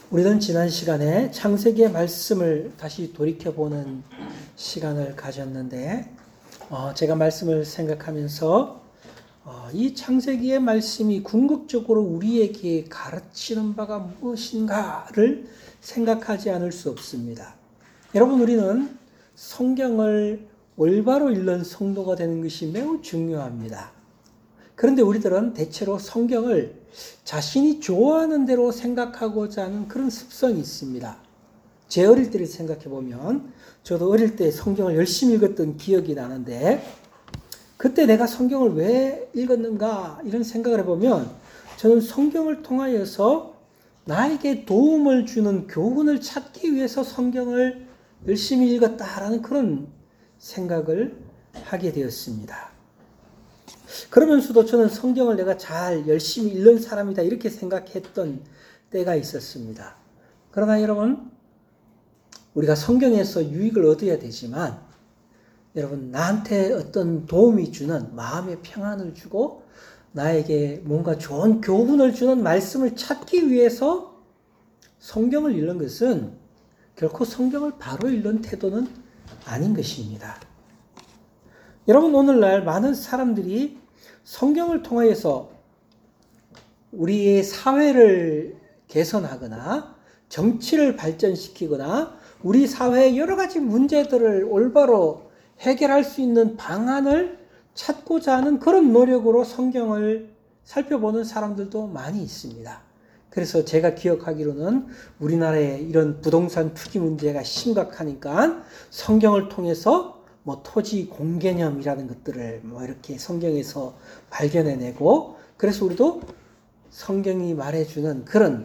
우리는 지난 시간에 창세기의 말씀을 다시 돌이켜보는 시간을 가졌는데 제가 말씀을 생각하면서 이 창세기의 말씀이 궁극적으로 우리에게 가르치는 바가 무엇인가를 생각하지 않을 수 없습니다. 여러분, 우리는 성경을 올바로 읽는 성도가 되는 것이 매우 중요합니다. 그런데 우리들은 대체로 성경을 자신이 좋아하는 대로 생각하고자 하는 그런 습성이 있습니다. 제 어릴 때를 생각해 보면 저도 어릴 때 성경을 열심히 읽었던 기억이 나는데 그때 내가 성경을 왜 읽었는가 이런 생각을 해보면 저는 성경을 통하여서 나에게 도움을 주는 교훈을 찾기 위해서 성경을 열심히 읽었다라는 그런 생각을 하게 되었습니다. 그러면서도 저는 성경을 내가 잘 열심히 읽는 사람이다 이렇게 생각했던 때가 있었습니다. 그러나 여러분, 우리가 성경에서 유익을 얻어야 되지만 여러분, 나한테 어떤 도움이 주는 마음의 평안을 주고 나에게 뭔가 좋은 교훈을 주는 말씀을 찾기 위해서 성경을 읽는 것은 결코 성경을 바로 읽는 태도는 아닌 것입니다. 여러분, 오늘날 많은 사람들이 성경을 통하여서 우리의 사회를 개선하거나 정치를 발전시키거나 우리 사회의 여러 가지 문제들을 올바로 해결할 수 있는 방안을 찾고자 하는 그런 노력으로 성경을 살펴보는 사람들도 많이 있습니다. 그래서 제가 기억하기로는 우리나라의 이런 부동산 투기 문제가 심각하니까 성경을 통해서 토지 공개념이라는 것들을 이렇게 성경에서 발견해내고 그래서 우리도 성경이 말해주는 그런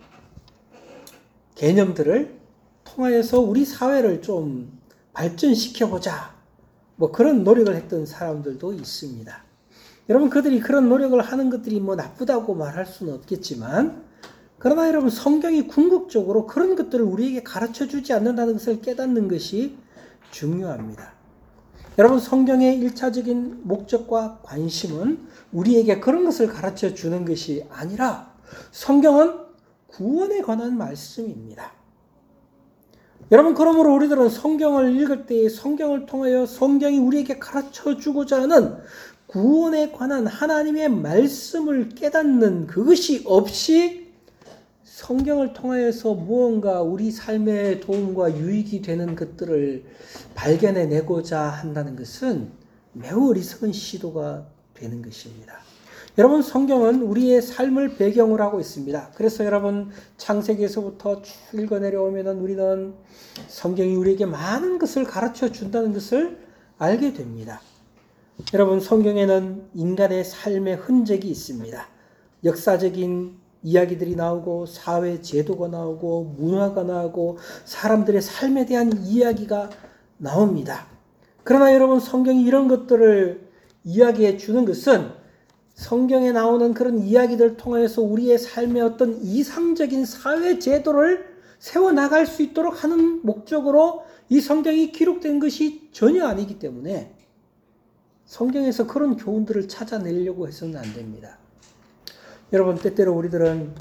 개념들을 통하여서 우리 사회를 좀 발전시켜보자 그런 노력을 했던 사람들도 있습니다. 여러분, 그들이 그런 노력을 하는 것들이 나쁘다고 말할 수는 없겠지만 그러나 여러분, 성경이 궁극적으로 그런 것들을 우리에게 가르쳐주지 않는다는 것을 깨닫는 것이 중요합니다. 여러분, 성경의 1차적인 목적과 관심은 우리에게 그런 것을 가르쳐 주는 것이 아니라 성경은 구원에 관한 말씀입니다. 여러분, 그러므로 우리들은 성경을 읽을 때 성경을 통하여 성경이 우리에게 가르쳐 주고자 하는 구원에 관한 하나님의 말씀을 깨닫는 그것이 없이 성경을 통하여서 무언가 우리 삶의 도움과 유익이 되는 것들을 발견해내고자 한다는 것은 매우 어리석은 시도가 되는 것입니다. 여러분, 성경은 우리의 삶을 배경으로 하고 있습니다. 그래서 여러분, 창세기에서부터 쭉 읽어 내려오면 우리는 성경이 우리에게 많은 것을 가르쳐 준다는 것을 알게 됩니다. 여러분, 성경에는 인간의 삶의 흔적이 있습니다. 역사적인 이야기들이 나오고 사회 제도가 나오고 문화가 나오고 사람들의 삶에 대한 이야기가 나옵니다. 그러나 여러분, 성경이 이런 것들을 이야기해 주는 것은 성경에 나오는 그런 이야기들을 통해서 우리의 삶의 어떤 이상적인 사회 제도를 세워나갈 수 있도록 하는 목적으로 이 성경이 기록된 것이 전혀 아니기 때문에 성경에서 그런 교훈들을 찾아내려고 해서는 안 됩니다. 여러분, 때때로 우리들은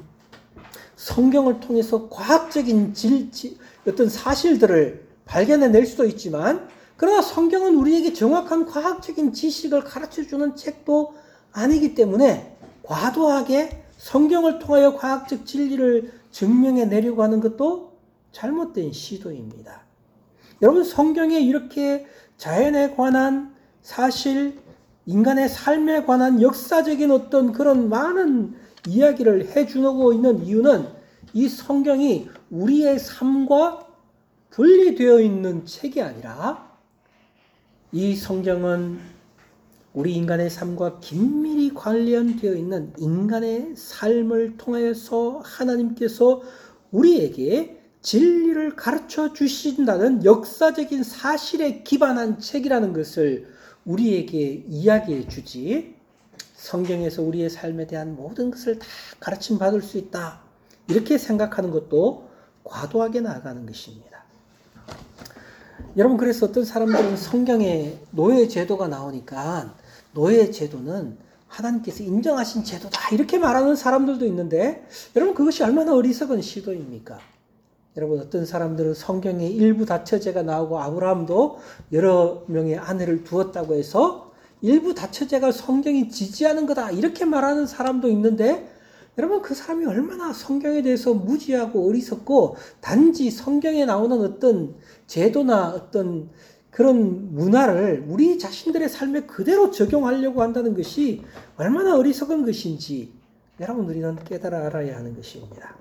성경을 통해서 과학적인 어떤 사실들을 발견해낼 수도 있지만 그러나 성경은 우리에게 정확한 과학적인 지식을 가르쳐주는 책도 아니기 때문에 과도하게 성경을 통하여 과학적 진리를 증명해내려고 하는 것도 잘못된 시도입니다. 여러분, 성경에 이렇게 자연에 관한 사실, 인간의 삶에 관한 역사적인 어떤 그런 많은 이야기를 해주고 있는 이유는 이 성경이 우리의 삶과 분리되어 있는 책이 아니라 이 성경은 우리 인간의 삶과 긴밀히 관련되어 있는 인간의 삶을 통해서 하나님께서 우리에게 진리를 가르쳐 주신다는 역사적인 사실에 기반한 책이라는 것을 우리에게 이야기해 주지 성경에서 우리의 삶에 대한 모든 것을 다 가르침 받을 수 있다 이렇게 생각하는 것도 과도하게 나아가는 것입니다. 여러분, 그래서 어떤 사람들은 성경에 노예 제도가 나오니까 노예 제도는 하나님께서 인정하신 제도다 이렇게 말하는 사람들도 있는데 여러분 그것이 얼마나 어리석은 시도입니까? 여러분 어떤 사람들은 성경에 일부 다처제가 나오고 아브라함도 여러 명의 아내를 두었다고 해서 일부 다처제가 성경이 지지하는 거다 이렇게 말하는 사람도 있는데 여러분 그 사람이 얼마나 성경에 대해서 무지하고 어리석고 단지 성경에 나오는 어떤 제도나 어떤 그런 문화를 우리 자신들의 삶에 그대로 적용하려고 한다는 것이 얼마나 어리석은 것인지 여러분 우리는 깨달아 알아야 하는 것입니다.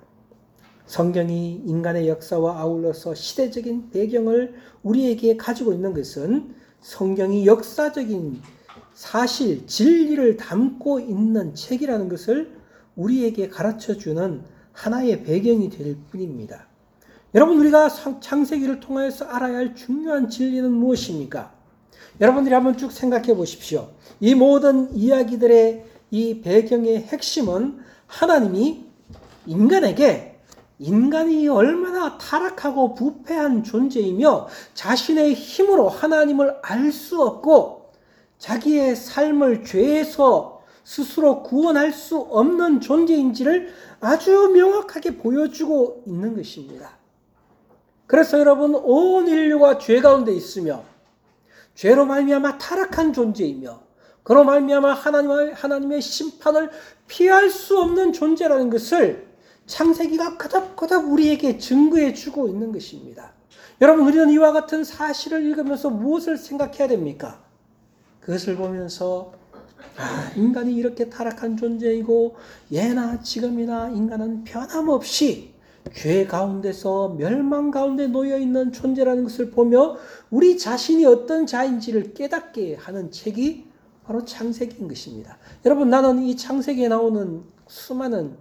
성경이 인간의 역사와 아울러서 시대적인 배경을 우리에게 가지고 있는 것은 성경이 역사적인 사실, 진리를 담고 있는 책이라는 것을 우리에게 가르쳐주는 하나의 배경이 될 뿐입니다. 여러분 우리가 창세기를 통해서 알아야 할 중요한 진리는 무엇입니까? 여러분들이 한번 쭉 생각해 보십시오. 이 모든 이야기들의 이 배경의 핵심은 하나님이 인간에게 인간이 얼마나 타락하고 부패한 존재이며 자신의 힘으로 하나님을 알 수 없고 자기의 삶을 죄에서 스스로 구원할 수 없는 존재인지를 아주 명확하게 보여주고 있는 것입니다. 그래서 여러분 온 인류가 죄 가운데 있으며 죄로 말미암아 타락한 존재이며 그로 말미암아 하나님의 심판을 피할 수 없는 존재라는 것을 창세기가 거듭거듭 우리에게 증거해 주고 있는 것입니다. 여러분 우리는 이와 같은 사실을 읽으면서 무엇을 생각해야 됩니까? 그것을 보면서 인간이 이렇게 타락한 존재이고 예나 지금이나 인간은 변함없이 죄 가운데서 멸망 가운데 놓여있는 존재라는 것을 보며 우리 자신이 어떤 자인지를 깨닫게 하는 책이 바로 창세기인 것입니다. 여러분 나는 이 창세기에 나오는 수많은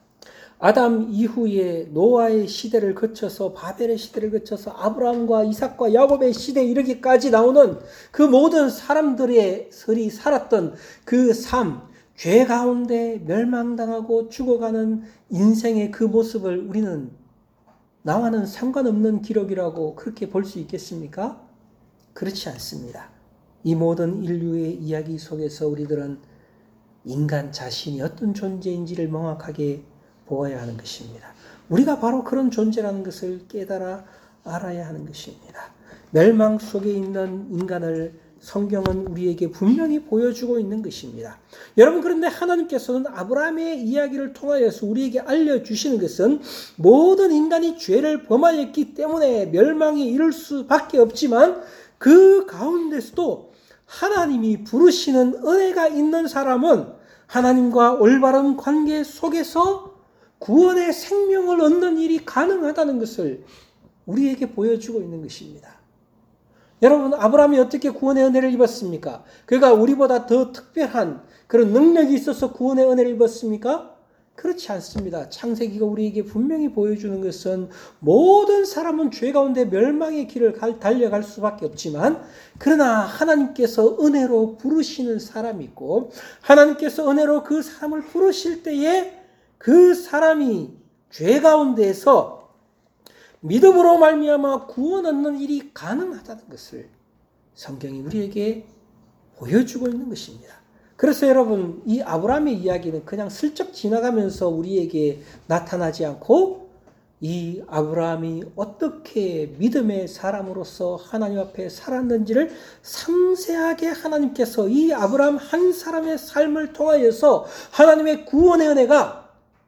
아담 이후에 노아의 시대를 거쳐서 바벨의 시대를 거쳐서 아브라함과 이삭과 야곱의 시대에 이르기까지 나오는 그 모든 사람들의 설이 살았던 그 삶, 죄 가운데 멸망당하고 죽어가는 인생의 그 모습을 우리는 나와는 상관없는 기록이라고 그렇게 볼 수 있겠습니까? 그렇지 않습니다. 이 모든 인류의 이야기 속에서 우리들은 인간 자신이 어떤 존재인지를 명확하게 보아야 하는 것입니다. 우리가 바로 그런 존재라는 것을 깨달아 알아야 하는 것입니다. 멸망 속에 있는 인간을 성경은 우리에게 분명히 보여주고 있는 것입니다. 여러분 그런데 하나님께서는 아브라함의 이야기를 통하여서 우리에게 알려주시는 것은 모든 인간이 죄를 범하였기 때문에 멸망이 이를 수밖에 없지만 그 가운데서도 하나님이 부르시는 은혜가 있는 사람은 하나님과 올바른 관계 속에서 구원의 생명을 얻는 일이 가능하다는 것을 우리에게 보여주고 있는 것입니다. 여러분 아브라함이 어떻게 구원의 은혜를 입었습니까? 그가 우리보다 더 특별한 그런 능력이 있어서 구원의 은혜를 입었습니까? 그렇지 않습니다. 창세기가 우리에게 분명히 보여주는 것은 모든 사람은 죄 가운데 멸망의 길을 달려갈 수밖에 없지만 그러나 하나님께서 은혜로 부르시는 사람이 있고 하나님께서 은혜로 그 사람을 부르실 때에 그 사람이 죄 가운데에서 믿음으로 말미암아 구원 얻는 일이 가능하다는 것을 성경이 우리에게 보여주고 있는 것입니다. 그래서 여러분 이 아브라함의 이야기는 그냥 슬쩍 지나가면서 우리에게 나타나지 않고 이 아브라함이 어떻게 믿음의 사람으로서 하나님 앞에 살았는지를 상세하게 하나님께서 이 아브라함 한 사람의 삶을 통하여서 하나님의 구원의 은혜가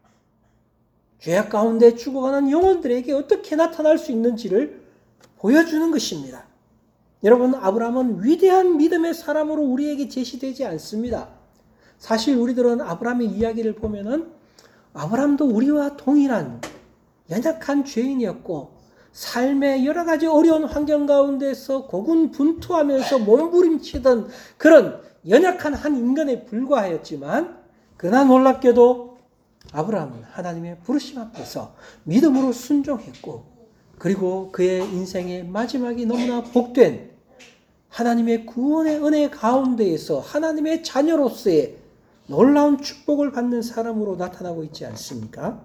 죄악 가운데 죽어가는 영혼들에게 어떻게 나타날 수 있는지를 보여주는 것입니다. 여러분 아브라함은 위대한 믿음의 사람으로 우리에게 제시되지 않습니다. 사실 우리들은 아브라함의 이야기를 보면은 아브라함도 우리와 동일한 연약한 죄인이었고 삶의 여러 가지 어려운 환경 가운데서 고군분투하면서 몸부림치던 그런 연약한 한 인간에 불과하였지만 그러나 놀랍게도 아브라함은 하나님의 부르심 앞에서 믿음으로 순종했고 그리고 그의 인생의 마지막이 너무나 복된 하나님의 구원의 은혜 가운데에서 하나님의 자녀로서의 놀라운 축복을 받는 사람으로 나타나고 있지 않습니까?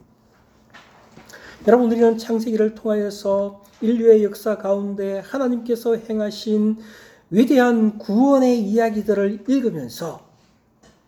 여러분 우리는 창세기를 통하여서 인류의 역사 가운데 하나님께서 행하신 위대한 구원의 이야기들을 읽으면서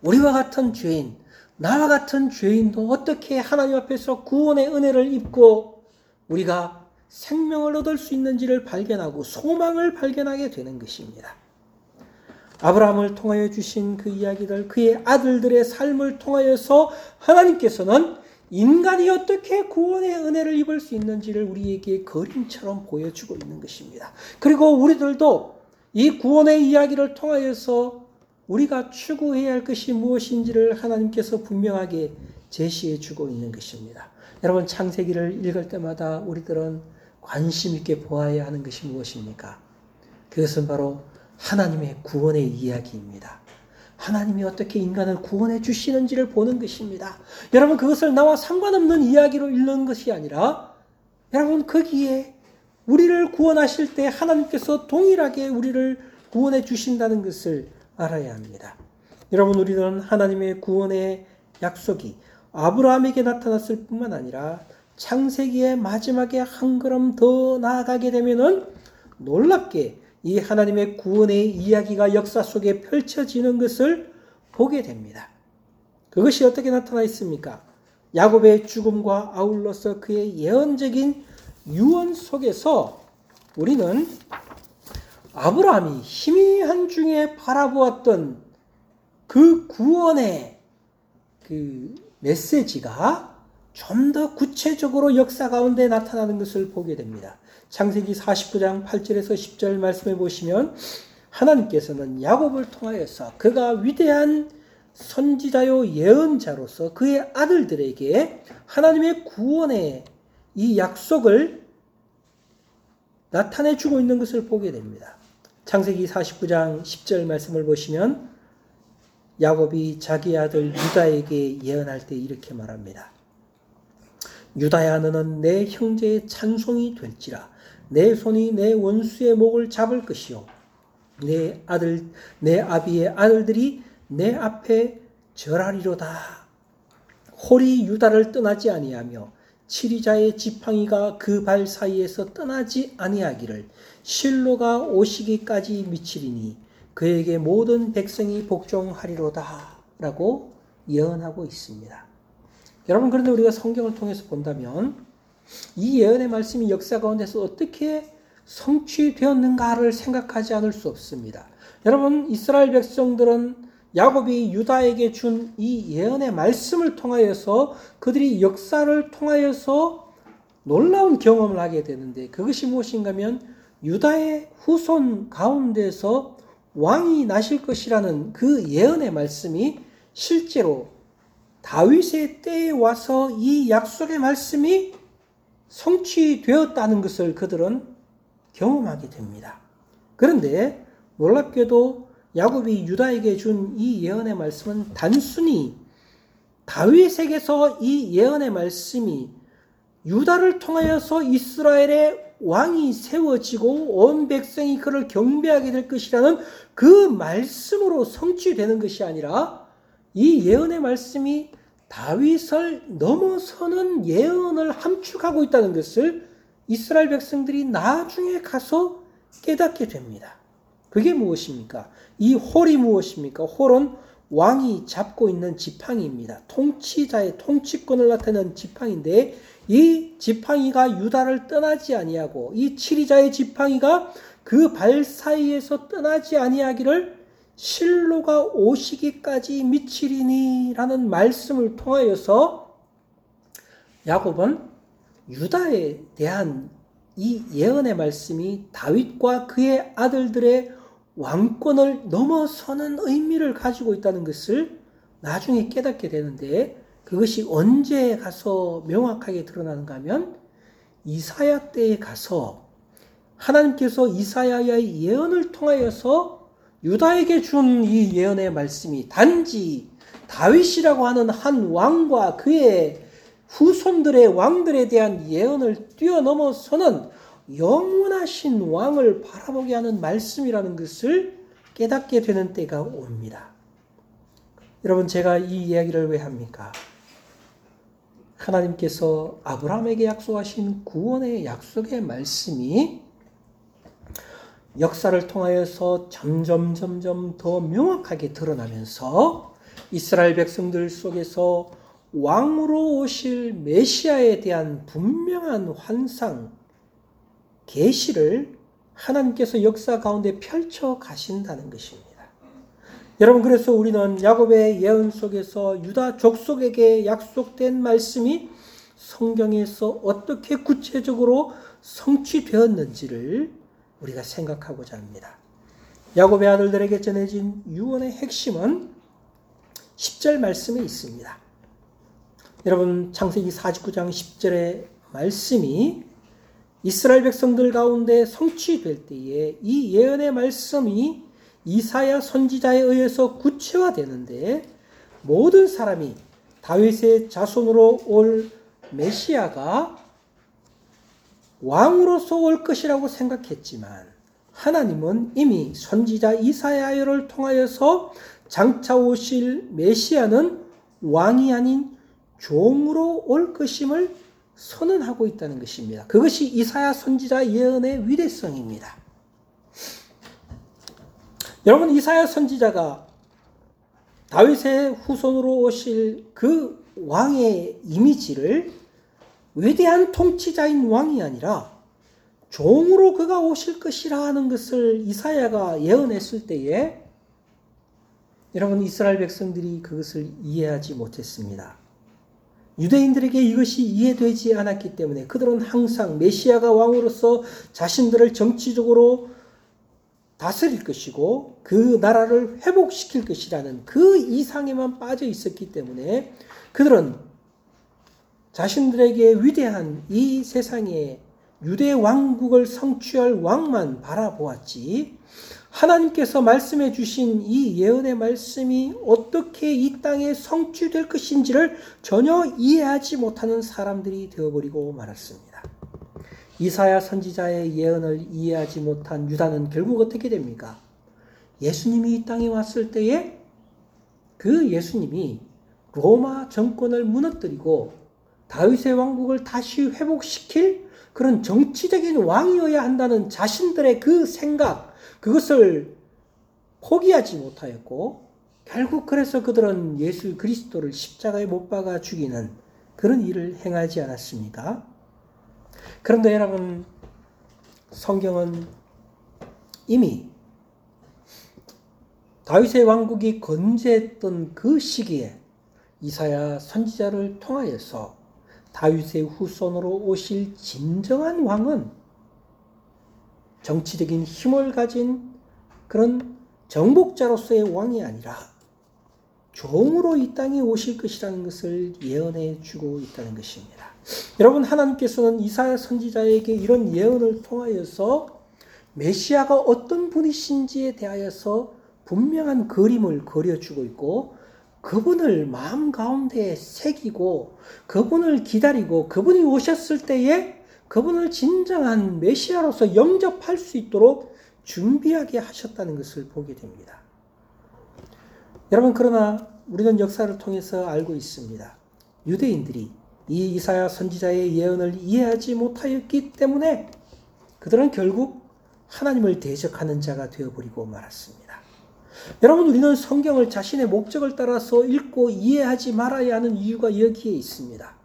우리와 같은 죄인, 나와 같은 죄인도 어떻게 하나님 앞에서 구원의 은혜를 입고 우리가 생명을 얻을 수 있는지를 발견하고 소망을 발견하게 되는 것입니다. 아브라함을 통하여 주신 그 이야기들, 그의 아들들의 삶을 통하여서 하나님께서는 인간이 어떻게 구원의 은혜를 입을 수 있는지를 우리에게 그림처럼 보여주고 있는 것입니다. 그리고 우리들도 이 구원의 이야기를 통하여서 우리가 추구해야 할 것이 무엇인지를 하나님께서 분명하게 제시해 주고 있는 것입니다. 여러분, 창세기를 읽을 때마다 우리들은 관심 있게 보아야 하는 것이 무엇입니까? 그것은 바로 하나님의 구원의 이야기입니다. 하나님이 어떻게 인간을 구원해 주시는지를 보는 것입니다. 여러분, 그것을 나와 상관없는 이야기로 읽는 것이 아니라 여러분, 거기에 우리를 구원하실 때 하나님께서 동일하게 우리를 구원해 주신다는 것을 알아야 합니다. 여러분, 우리는 하나님의 구원의 약속이 아브라함에게 나타났을 뿐만 아니라 창세기의 마지막에 한 걸음 더 나아가게 되면은 놀랍게 이 하나님의 구원의 이야기가 역사 속에 펼쳐지는 것을 보게 됩니다. 그것이 어떻게 나타나 있습니까? 야곱의 죽음과 아울러서 그의 예언적인 유언 속에서 우리는 아브라함이 희미한 중에 바라보았던 그 구원의 그 메시지가 좀 더 구체적으로 역사 가운데 나타나는 것을 보게 됩니다. 창세기 49장 8절에서 10절 말씀해 보시면 하나님께서는 야곱을 통하여서 그가 위대한 선지자요 예언자로서 그의 아들들에게 하나님의 구원의 이 약속을 나타내 주고 있는 것을 보게 됩니다. 창세기 49장 10절 말씀을 보시면 야곱이 자기 아들 유다에게 예언할 때 이렇게 말합니다. 유다야, 너는 내 형제의 찬송이 될지라. 내 손이 내 원수의 목을 잡을 것이요 내 아비의 아들들이 내 앞에 절하리로다. 홀이 유다를 떠나지 아니하며 치리자의 지팡이가 그 발 사이에서 떠나지 아니하기를 실로가 오시기까지 미치리니 그에게 모든 백성이 복종하리로다 라고 예언하고 있습니다. 여러분, 그런데 우리가 성경을 통해서 본다면 이 예언의 말씀이 역사 가운데서 어떻게 성취되었는가를 생각하지 않을 수 없습니다. 여러분, 이스라엘 백성들은 야곱이 유다에게 준 이 예언의 말씀을 통하여서 그들이 역사를 통하여서 놀라운 경험을 하게 되는데 그것이 무엇인가 하면 유다의 후손 가운데서 왕이 나실 것이라는 그 예언의 말씀이 실제로 다윗의 때에 와서 이 약속의 말씀이 성취되었다는 것을 그들은 경험하게 됩니다. 그런데 놀랍게도 야곱이 유다에게 준 이 예언의 말씀은 단순히 다윗에게서 이 예언의 말씀이 유다를 통하여서 이스라엘의 왕이 세워지고 온 백성이 그를 경배하게 될 것이라는 그 말씀으로 성취되는 것이 아니라 이 예언의 말씀이 다윗을 넘어서는 예언을 함축하고 있다는 것을 이스라엘 백성들이 나중에 가서 깨닫게 됩니다. 그게 무엇입니까? 이 홀이 무엇입니까? 홀은 왕이 잡고 있는 지팡이입니다. 통치자의 통치권을 나타내는 지팡이인데 이 지팡이가 유다를 떠나지 아니하고 이 치리자의 지팡이가 그 발 사이에서 떠나지 아니하기를 실로가 오시기까지 미치리니 라는 말씀을 통하여서 야곱은 유다에 대한 이 예언의 말씀이 다윗과 그의 아들들의 왕권을 넘어서는 의미를 가지고 있다는 것을 나중에 깨닫게 되는데 그것이 언제 가서 명확하게 드러나는가 하면 이사야 때에 가서 하나님께서 이사야의 예언을 통하여서 유다에게 준 이 예언의 말씀이 단지 다윗이라고 하는 한 왕과 그의 후손들의 왕들에 대한 예언을 뛰어넘어서는 영원하신 왕을 바라보게 하는 말씀이라는 것을 깨닫게 되는 때가 옵니다. 여러분, 제가 이 이야기를 왜 합니까? 하나님께서 아브라함에게 약속하신 구원의 약속의 말씀이 역사를 통하여서 점점 더 명확하게 드러나면서 이스라엘 백성들 속에서 왕으로 오실 메시아에 대한 분명한 환상, 계시를 하나님께서 역사 가운데 펼쳐 가신다는 것입니다. 여러분, 그래서 우리는 야곱의 예언 속에서 유다 족속에게 약속된 말씀이 성경에서 어떻게 구체적으로 성취되었는지를 우리가 생각하고자 합니다. 야곱의 아들들에게 전해진 유언의 핵심은 10절 말씀에 있습니다. 여러분, 창세기 49장 10절의 말씀이 이스라엘 백성들 가운데 성취될 때에 이 예언의 말씀이 이사야 선지자에 의해서 구체화되는데, 모든 사람이 다윗의 자손으로 올 메시아가 왕으로서 올 것이라고 생각했지만, 하나님은 이미 선지자 이사야를 통하여서 장차 오실 메시아는 왕이 아닌 종으로 올 것임을 선언하고 있다는 것입니다. 그것이 이사야 선지자 예언의 위대성입니다. 여러분, 이사야 선지자가 다윗의 후손으로 오실 그 왕의 이미지를 위대한 통치자인 왕이 아니라 종으로 그가 오실 것이라 하는 것을 이사야가 예언했을 때에, 여러분, 이스라엘 백성들이 그것을 이해하지 못했습니다. 유대인들에게 이것이 이해되지 않았기 때문에 그들은 항상 메시아가 왕으로서 자신들을 정치적으로 다스릴 것이고 그 나라를 회복시킬 것이라는 그 이상에만 빠져 있었기 때문에 그들은 자신들에게 위대한 이 세상에 유대 왕국을 성취할 왕만 바라보았지, 하나님께서 말씀해 주신 이 예언의 말씀이 어떻게 이 땅에 성취될 것인지를 전혀 이해하지 못하는 사람들이 되어버리고 말았습니다. 이사야 선지자의 예언을 이해하지 못한 유다는 결국 어떻게 됩니까? 예수님이 이 땅에 왔을 때에 그 예수님이 로마 정권을 무너뜨리고 다윗의 왕국을 다시 회복시킬 그런 정치적인 왕이어야 한다는 자신들의 그 생각, 그것을 포기하지 못하였고, 결국 그래서 그들은 예수 그리스도를 십자가에 못 박아 죽이는 그런 일을 행하지 않았습니까? 그런데 여러분, 성경은 이미 다윗의 왕국이 건재했던 그 시기에 이사야 선지자를 통하여서 다윗의 후손으로 오실 진정한 왕은 정치적인 힘을 가진 그런 정복자로서의 왕이 아니라 종으로 이 땅에 오실 것이라는 것을 예언해 주고 있다는 것입니다. 여러분, 하나님께서는 이사야 선지자에게 이런 예언을 통하여서 메시아가 어떤 분이신지에 대하여서 분명한 그림을 그려주고 있고, 그분을 마음 가운데 새기고 그분을 기다리고 그분이 오셨을 때에 그분을 진정한 메시아로서 영접할 수 있도록 준비하게 하셨다는 것을 보게 됩니다. 여러분, 그러나 우리는 역사를 통해서 알고 있습니다. 유대인들이 이 이사야 선지자의 예언을 이해하지 못하였기 때문에 그들은 결국 하나님을 대적하는 자가 되어버리고 말았습니다. 여러분, 우리는 성경을 자신의 목적을 따라서 읽고 이해하지 말아야 하는 이유가 여기에 있습니다.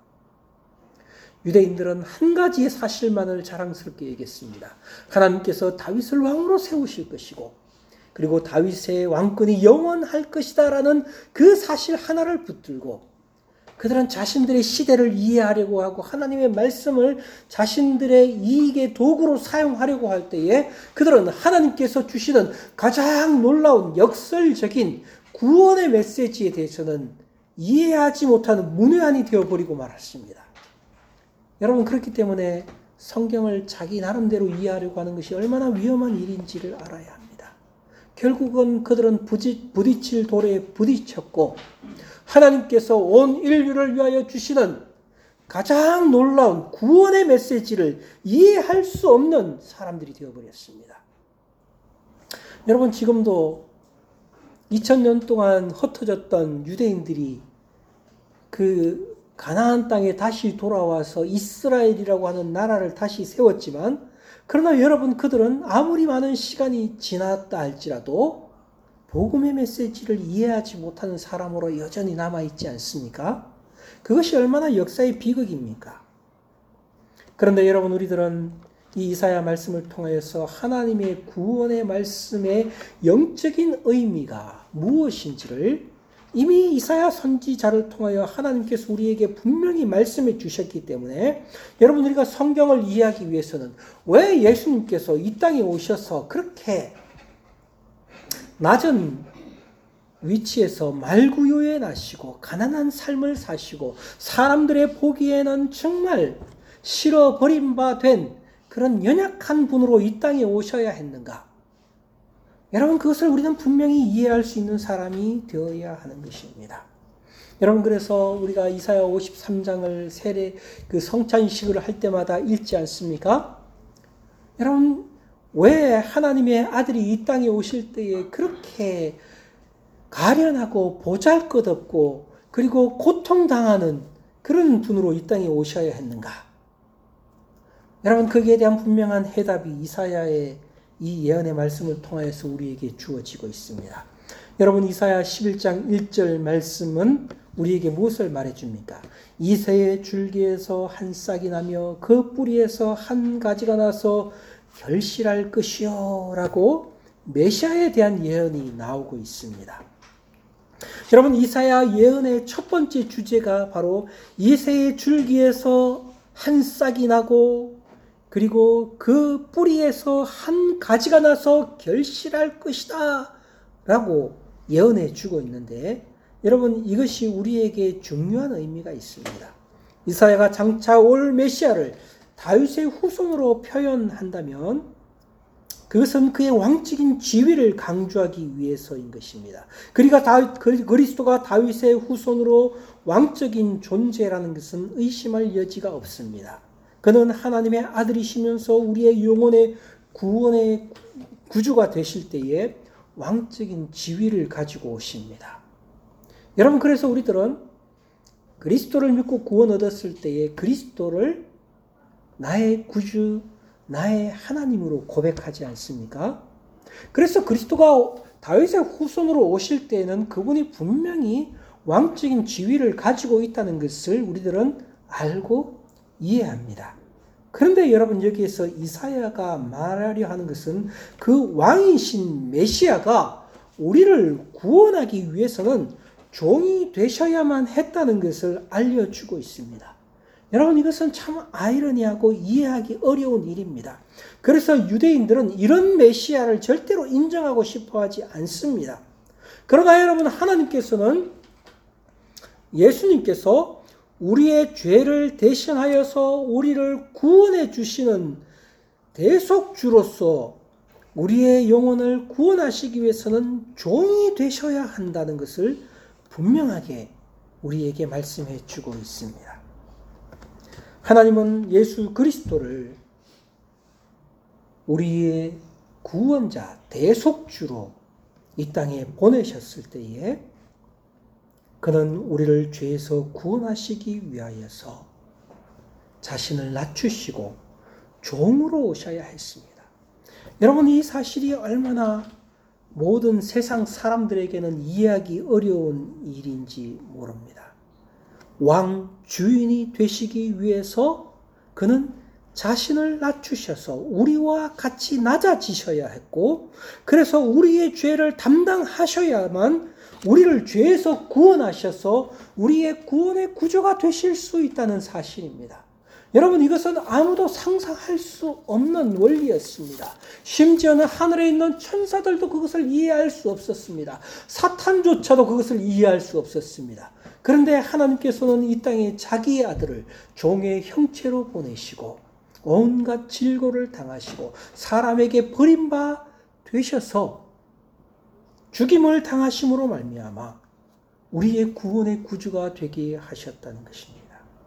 유대인들은 한 가지의 사실만을 자랑스럽게 얘기했습니다. 하나님께서 다윗을 왕으로 세우실 것이고, 그리고 다윗의 왕권이 영원할 것이다 라는 그 사실 하나를 붙들고, 그들은 자신들의 시대를 이해하려고 하고 하나님의 말씀을 자신들의 이익의 도구로 사용하려고 할 때에 그들은 하나님께서 주시는 가장 놀라운 역설적인 구원의 메시지에 대해서는 이해하지 못하는 문외한이 되어버리고 말았습니다. 여러분, 그렇기 때문에 성경을 자기 나름대로 이해하려고 하는 것이 얼마나 위험한 일인지를 알아야 합니다. 결국은 그들은 부딪힐 돌에 부딪혔고, 하나님께서 온 인류를 위하여 주시는 가장 놀라운 구원의 메시지를 이해할 수 없는 사람들이 되어버렸습니다. 여러분, 지금도 2000년 동안 흩어졌던 유대인들이 그 가나안 땅에 다시 돌아와서 이스라엘이라고 하는 나라를 다시 세웠지만, 그러나 여러분, 그들은 아무리 많은 시간이 지났다 할지라도 복음의 메시지를 이해하지 못하는 사람으로 여전히 남아있지 않습니까? 그것이 얼마나 역사의 비극입니까? 그런데 여러분, 우리들은 이 이사야 말씀을 통하여서 하나님의 구원의 말씀의 영적인 의미가 무엇인지를 이미 이사야 선지자를 통하여 하나님께서 우리에게 분명히 말씀해 주셨기 때문에, 여러분, 우리가 성경을 이해하기 위해서는 왜 예수님께서 이 땅에 오셔서 그렇게 낮은 위치에서 말구요에 나시고 가난한 삶을 사시고 사람들의 보기에는 정말 싫어 버림받은 그런 연약한 분으로 이 땅에 오셔야 했는가? 여러분, 그것을 우리는 분명히 이해할 수 있는 사람이 되어야 하는 것입니다. 여러분, 그래서 우리가 이사야 53장을 세례 성찬식을 할 때마다 읽지 않습니까? 여러분, 왜 하나님의 아들이 이 땅에 오실 때에 그렇게 가련하고 보잘것없고 그리고 고통당하는 그런 분으로 이 땅에 오셔야 했는가? 여러분, 거기에 대한 분명한 해답이 이사야의 이 예언의 말씀을 통하여서 우리에게 주어지고 있습니다. 여러분, 이사야 11장 1절 말씀은 우리에게 무엇을 말해줍니까? 이새의 줄기에서 한 싹이 나며 그 뿌리에서 한 가지가 나서 결실할 것이요 라고 메시아에 대한 예언이 나오고 있습니다. 여러분, 이사야 예언의 첫 번째 주제가 바로 이새의 줄기에서 한 싹이 나고 그리고 그 뿌리에서 한 가지가 나서 결실할 것이다 라고 예언해 주고 있는데, 여러분, 이것이 우리에게 중요한 의미가 있습니다. 이사야가 장차 올 메시아를 다윗의 후손으로 표현한다면 그것은 그의 왕적인 지위를 강조하기 위해서인 것입니다. 그리스도가 다윗의 후손으로 왕적인 존재라는 것은 의심할 여지가 없습니다. 그는 하나님의 아들이시면서 우리의 영혼의 구원의 구주가 되실 때에 왕적인 지위를 가지고 오십니다. 여러분, 그래서 우리들은 그리스도를 믿고 구원 얻었을 때에 그리스도를 나의 구주, 나의 하나님으로 고백하지 않습니까? 그래서 그리스도가 다윗의 후손으로 오실 때에는 그분이 분명히 왕적인 지위를 가지고 있다는 것을 우리들은 알고 이해합니다. 그런데 여러분, 여기에서 이사야가 말하려 하는 것은 그 왕이신 메시아가 우리를 구원하기 위해서는 종이 되셔야만 했다는 것을 알려주고 있습니다. 여러분, 이것은 참 아이러니하고 이해하기 어려운 일입니다. 그래서 유대인들은 이런 메시아를 절대로 인정하고 싶어 하지 않습니다. 그러나 여러분, 하나님께서는 예수님께서 우리의 죄를 대신하여서 우리를 구원해 주시는 대속주로서 우리의 영혼을 구원하시기 위해서는 종이 되셔야 한다는 것을 분명하게 우리에게 말씀해 주고 있습니다. 하나님은 예수 그리스도를 우리의 구원자, 대속주로 이 땅에 보내셨을 때에 그는 우리를 죄에서 구원하시기 위하여서 자신을 낮추시고 종으로 오셔야 했습니다. 여러분, 이 사실이 얼마나 모든 세상 사람들에게는 이해하기 어려운 일인지 모릅니다. 왕, 주인이 되시기 위해서 그는 자신을 낮추셔서 우리와 같이 낮아지셔야 했고, 그래서 우리의 죄를 담당하셔야만 우리를 죄에서 구원하셔서 우리의 구원의 구조가 되실 수 있다는 사실입니다. 여러분, 이것은 아무도 상상할 수 없는 원리였습니다. 심지어는 하늘에 있는 천사들도 그것을 이해할 수 없었습니다. 사탄조차도 그것을 이해할 수 없었습니다. 그런데 하나님께서는 이 땅에 자기의 아들을 종의 형체로 보내시고 온갖 질고를 당하시고 사람에게 버림바 되셔서 죽임을 당하심으로 말미암아 우리의 구원의 구주가 되게 하셨다는 것입니다.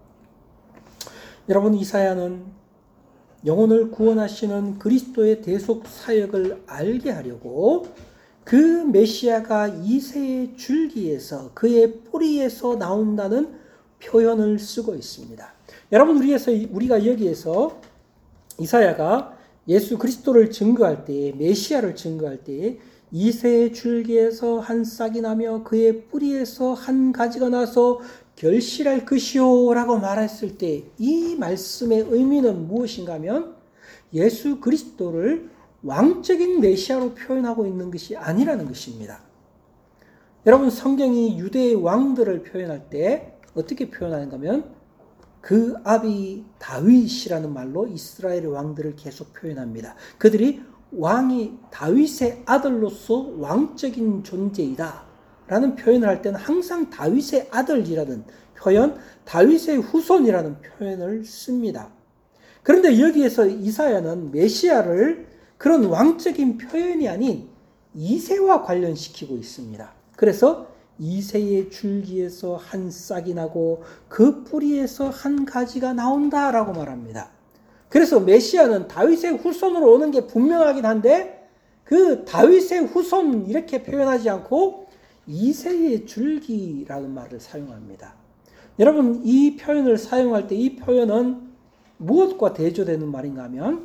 여러분, 이사야는 영혼을 구원하시는 그리스도의 대속 사역을 알게 하려고 그 메시아가 이새의 줄기에서 그의 뿌리에서 나온다는 표현을 쓰고 있습니다. 여러분, 우리가 여기에서 이사야가 예수 그리스도를 증거할 때에, 메시아를 증거할 때에 이새의 줄기에서 한 싹이 나며 그의 뿌리에서 한 가지가 나서 결실할 것이요 라고 말했을 때 이 말씀의 의미는 무엇인가 하면 예수 그리스도를 왕적인 메시아로 표현하고 있는 것이 아니라는 것입니다. 여러분, 성경이 유대의 왕들을 표현할 때 어떻게 표현하는가 하면 그 아비 다윗이라는 말로 이스라엘의 왕들을 계속 표현합니다. 그들이 왕이 다윗의 아들로서 왕적인 존재이다 라는 표현을 할 때는 항상 다윗의 아들이라는 표현, 다윗의 후손이라는 표현을 씁니다. 그런데 여기에서 이사야는 메시아를 그런 왕적인 표현이 아닌 이새와 관련시키고 있습니다. 그래서 이새의 줄기에서 한 싹이 나고 그 뿌리에서 한 가지가 나온다라고 말합니다. 그래서 메시아는 다윗의 후손으로 오는 게 분명하긴 한데 그 다윗의 후손 이렇게 표현하지 않고 이새의 줄기라는 말을 사용합니다. 여러분, 이 표현을 사용할 때 이 표현은 무엇과 대조되는 말인가 하면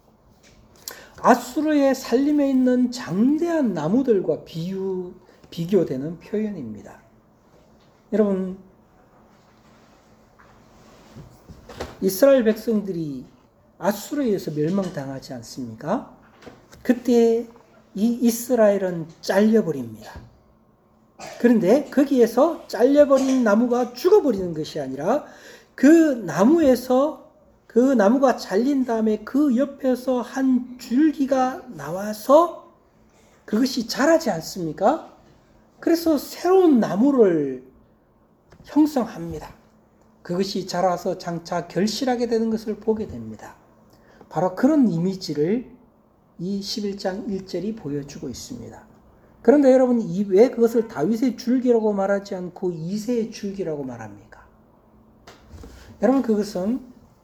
아수르의 산림에 있는 장대한 나무들과 비교되는 표현입니다. 여러분, 이스라엘 백성들이 아수르에 의해서 멸망당하지 않습니까? 그때 이 이스라엘은 잘려버립니다. 그런데 거기에서 잘려버린 나무가 죽어버리는 것이 아니라 그 나무가 잘린 다음에 그 옆에서 한 줄기가 나와서 그것이 자라지 않습니까? 그래서 새로운 나무를 형성합니다. 그것이 자라서 장차 결실하게 되는 것을 보게 됩니다. 바로 그런 이미지를 이 11장 1절이 보여주고 있습니다. 그런데 여러분, 왜 그것을 다윗의 줄기라고 말하지 않고 이새의 줄기라고 말합니까? 여러분, 그것은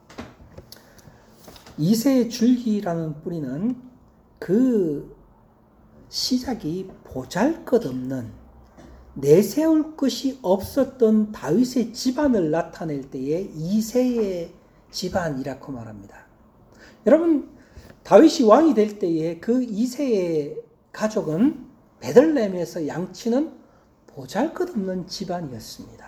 이새의 줄기라는 뿌리는 그 시작이 보잘것없는 내세울 것이 없었던 다윗의 집안을 나타낼 때에 이새의 집안이라고 말합니다. 여러분, 다윗이 왕이 될 때에 그 이새의 가족은 베들레헴에서 양치는 보잘것없는 집안이었습니다.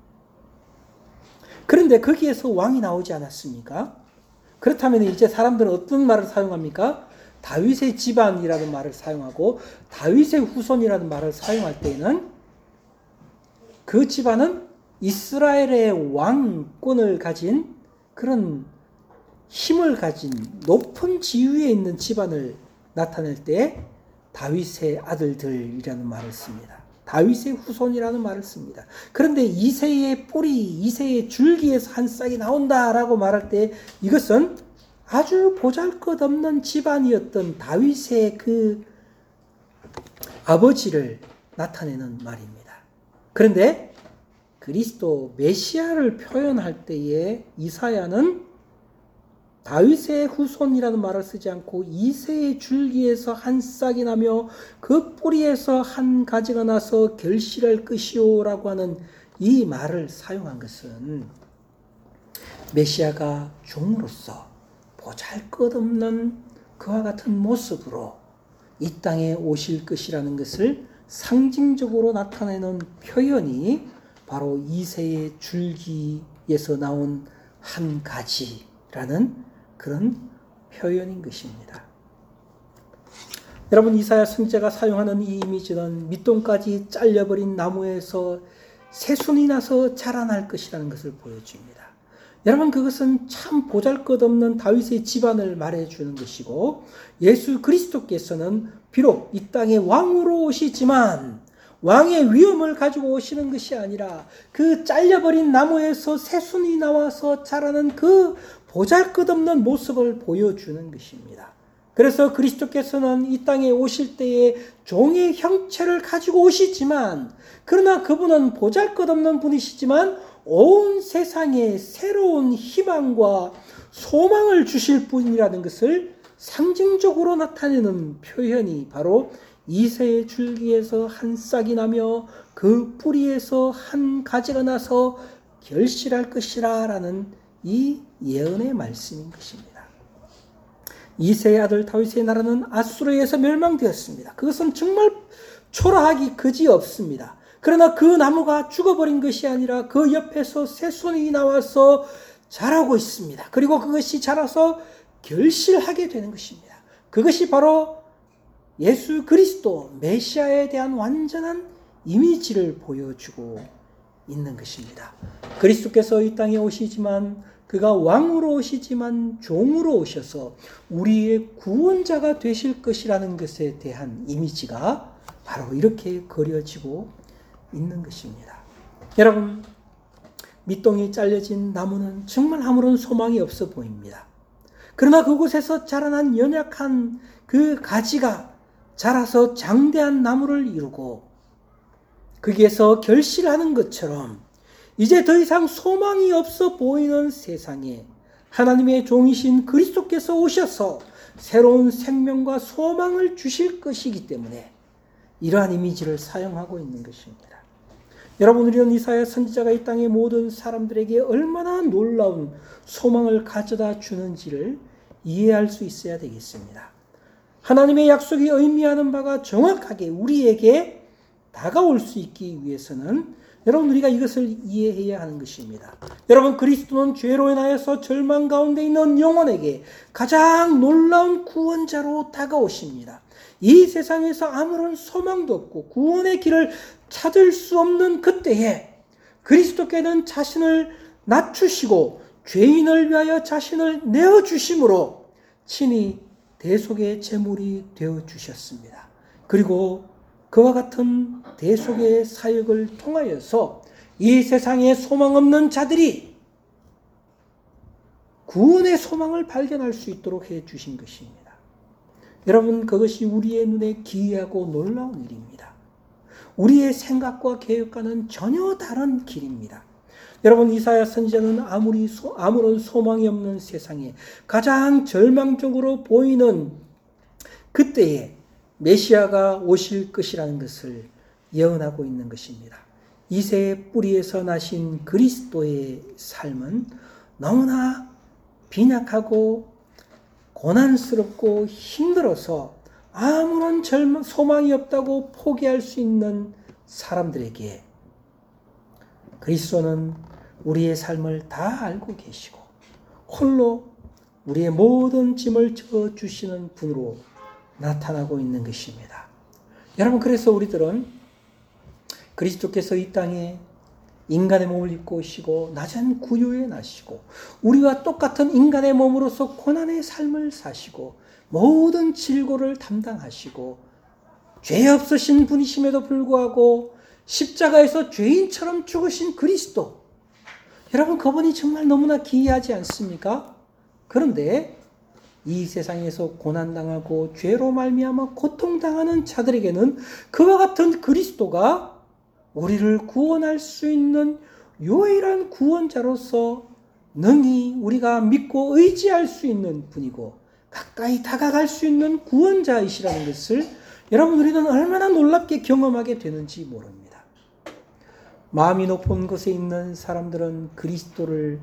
그런데 거기에서 왕이 나오지 않았습니까? 그렇다면 이제 사람들은 어떤 말을 사용합니까? 다윗의 집안이라는 말을 사용하고 다윗의 후손이라는 말을 사용할 때에는 그 집안은 이스라엘의 왕권을 가진 그런 힘을 가진 높은 지위에 있는 집안을 나타낼 때 다윗의 아들들이라는 말을 씁니다. 다윗의 후손이라는 말을 씁니다. 그런데 이새의 뿌리, 이새의 줄기에서 한 싹이 나온다라고 말할 때 이것은 아주 보잘것없는 집안이었던 다윗의 그 아버지를 나타내는 말입니다. 그런데 그리스도 메시아를 표현할 때에 이사야는 다윗의 후손이라는 말을 쓰지 않고 이새의 줄기에서 한 싹이 나며 그 뿌리에서 한 가지가 나서 결실할 것이요 라고 하는 이 말을 사용한 것은 메시아가 종으로서 보잘것없는 그와 같은 모습으로 이 땅에 오실 것이라는 것을 상징적으로 나타내는 표현이 바로 이새의 줄기에서 나온 한 가지라는 그런 표현인 것입니다. 여러분, 이사야 선지자가 사용하는 이 이미지는 밑동까지 잘려버린 나무에서 새순이 나서 자라날 것이라는 것을 보여줍니다. 여러분, 그것은 참 보잘것없는 다윗의 집안을 말해주는 것이고 예수 그리스도께서는 비록 이 땅에 왕으로 오시지만 왕의 위엄을 가지고 오시는 것이 아니라 그 잘려버린 나무에서 새순이 나와서 자라는 그 보잘것없는 모습을 보여주는 것입니다. 그래서 그리스도께서는 이 땅에 오실 때에 종의 형체를 가지고 오시지만 그러나 그분은 보잘것없는 분이시지만 온 세상에 새로운 희망과 소망을 주실 분이라는 것을 상징적으로 나타내는 표현이 바로 이새의 줄기에서 한 싹이 나며 그 뿌리에서 한 가지가 나서 결실할 것이라 라는 이 예언의 말씀인 것입니다. 이새의 아들 다윗의 나라는 아수르에 의해서 멸망되었습니다. 그것은 정말 초라하기 그지없습니다. 그러나 그 나무가 죽어버린 것이 아니라 그 옆에서 새순이 나와서 자라고 있습니다. 그리고 그것이 자라서 결실하게 되는 것입니다. 그것이 바로 예수 그리스도 메시아에 대한 완전한 이미지를 보여주고 있는 것입니다. 그리스도께서 이 땅에 오시지만 그가 왕으로 오시지만 종으로 오셔서 우리의 구원자가 되실 것이라는 것에 대한 이미지가 바로 이렇게 그려지고 있는 것입니다. 여러분, 밑동이 잘려진 나무는 정말 아무런 소망이 없어 보입니다. 그러나 그곳에서 자라난 연약한 그 가지가 자라서 장대한 나무를 이루고 거기에서 결실하는 것처럼 이제 더 이상 소망이 없어 보이는 세상에 하나님의 종이신 그리스도께서 오셔서 새로운 생명과 소망을 주실 것이기 때문에 이러한 이미지를 사용하고 있는 것입니다. 여러분, 우리는 이사야 선지자가 이 땅의 모든 사람들에게 얼마나 놀라운 소망을 가져다 주는지를 이해할 수 있어야 되겠습니다. 하나님의 약속이 의미하는 바가 정확하게 우리에게 다가올 수 있기 위해서는 여러분, 우리가 이것을 이해해야 하는 것입니다. 여러분, 그리스도는 죄로 인하여서 절망 가운데 있는 영혼에게 가장 놀라운 구원자로 다가오십니다. 이 세상에서 아무런 소망도 없고 구원의 길을 찾을 수 없는 그때에 그리스도께는 자신을 낮추시고 죄인을 위하여 자신을 내어주심으로 친히 대속의 제물이 되어주셨습니다. 그리고 그와 같은 대속의 사역을 통하여서 이 세상에 소망 없는 자들이 구원의 소망을 발견할 수 있도록 해주신 것입니다. 여러분, 그것이 우리의 눈에 기이하고 놀라운 일입니다. 우리의 생각과 계획과는 전혀 다른 길입니다. 여러분, 이사야 선지자는 아무런 소망이 없는 세상에 가장 절망적으로 보이는 그때에 메시아가 오실 것이라는 것을 예언하고 있는 것입니다. 이새의 뿌리에서 나신 그리스도의 삶은 너무나 빈약하고 고난스럽고 힘들어서 아무런 소망이 없다고 포기할 수 있는 사람들에게 그리스도는 우리의 삶을 다 알고 계시고 홀로 우리의 모든 짐을 져주시는 분으로 나타나고 있는 것입니다. 여러분, 그래서 우리들은 그리스도께서 이 땅에 인간의 몸을 입고 오시고 낮은 구유에 나시고 우리와 똑같은 인간의 몸으로서 고난의 삶을 사시고 모든 질고를 담당하시고 죄 없으신 분이심에도 불구하고 십자가에서 죄인처럼 죽으신 그리스도, 여러분, 그분이 정말 너무나 기이하지 않습니까? 그런데 이 세상에서 고난당하고 죄로 말미암아 고통당하는 자들에게는 그와 같은 그리스도가 우리를 구원할 수 있는 유일한 구원자로서 능히 우리가 믿고 의지할 수 있는 분이고 가까이 다가갈 수 있는 구원자이시라는 것을 여러분, 우리는 얼마나 놀랍게 경험하게 되는지 모릅니다. 마음이 높은 곳에 있는 사람들은 그리스도를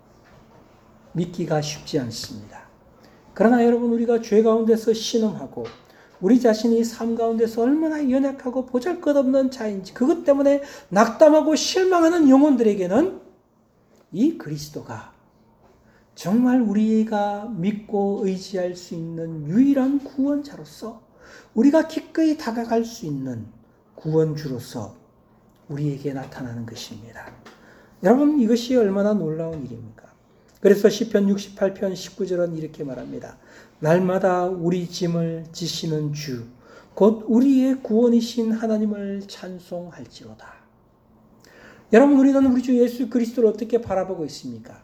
믿기가 쉽지 않습니다. 그러나 여러분, 우리가 죄 가운데서 신음하고 우리 자신이 삶 가운데서 얼마나 연약하고 보잘것없는 자인지 그것 때문에 낙담하고 실망하는 영혼들에게는 이 그리스도가 정말 우리가 믿고 의지할 수 있는 유일한 구원자로서 우리가 기꺼이 다가갈 수 있는 구원주로서 우리에게 나타나는 것입니다. 여러분, 이것이 얼마나 놀라운 일입니까? 그래서 시편 68편 19절은 이렇게 말합니다. 날마다 우리 짐을 지시는 주, 곧 우리의 구원이신 하나님을 찬송할지로다. 여러분, 우리는 우리 주 예수 그리스도를 어떻게 바라보고 있습니까?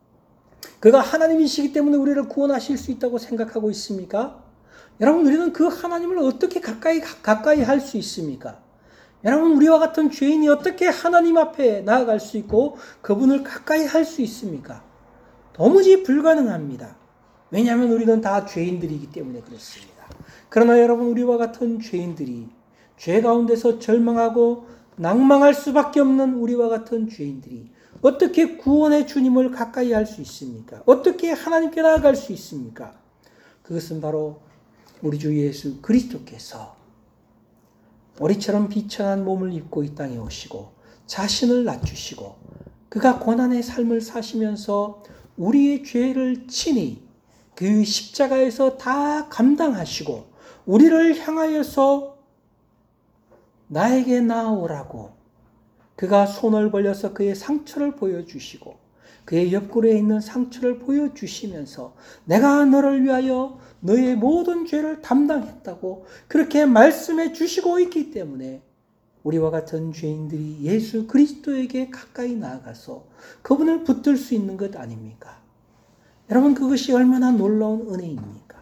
그가 하나님이시기 때문에 우리를 구원하실 수 있다고 생각하고 있습니까? 여러분, 우리는 그 하나님을 어떻게 가까이 할 수 있습니까? 여러분, 우리와 같은 죄인이 어떻게 하나님 앞에 나아갈 수 있고 그분을 가까이 할 수 있습니까? 도무지 불가능합니다. 왜냐하면 우리는 다 죄인들이기 때문에 그렇습니다. 그러나 여러분, 우리와 같은 죄인들이 죄 가운데서 절망하고 낭망할 수밖에 없는 우리와 같은 죄인들이 어떻게 구원의 주님을 가까이 할 수 있습니까? 어떻게 하나님께 나아갈 수 있습니까? 그것은 바로 우리 주 예수 그리스도께서 오리처럼 비천한 몸을 입고 이 땅에 오시고 자신을 낮추시고 그가 고난의 삶을 사시면서 우리의 죄를 친히 그 십자가에서 다 감당하시고 우리를 향하여서 나에게 나아오라고 그가 손을 벌려서 그의 상처를 보여주시고 그의 옆구리에 있는 상처를 보여주시면서 내가 너를 위하여 너의 모든 죄를 담당했다고 그렇게 말씀해 주시고 있기 때문에 우리와 같은 죄인들이 예수 그리스도에게 가까이 나아가서 그분을 붙들 수 있는 것 아닙니까? 여러분, 그것이 얼마나 놀라운 은혜입니까?